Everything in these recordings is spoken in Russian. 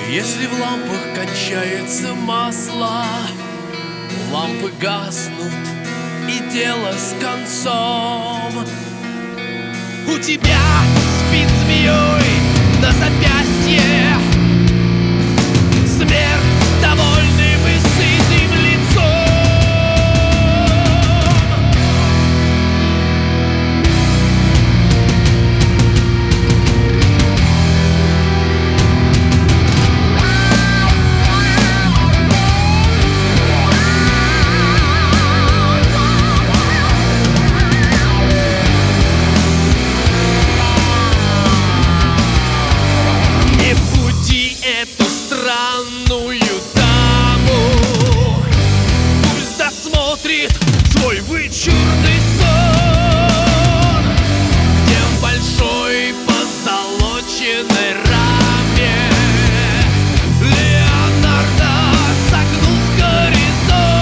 Если в лампах кончается масло, лампы гаснут, и дело с концом. У тебя спит змеей на запястье смерть с довольным и сытым лицом. Эту странную даму, пусть досмотрит свой вычурный сон, где в большой позолоченной раме Леонардо согнул горизонт.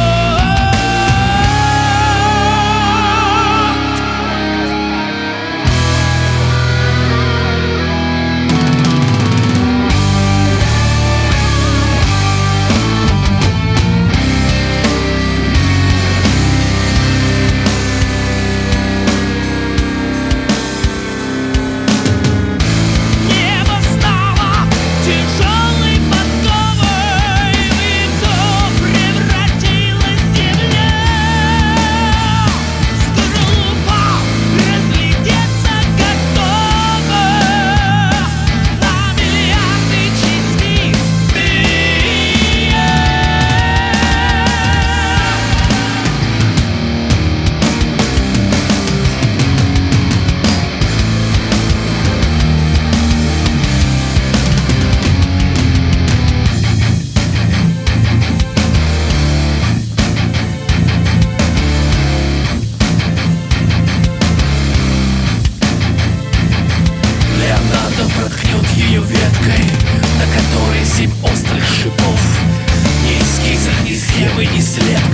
Проткнет ее веткой, на которой 7 острых шипов. Ни эскиза, ни схемы, ни след.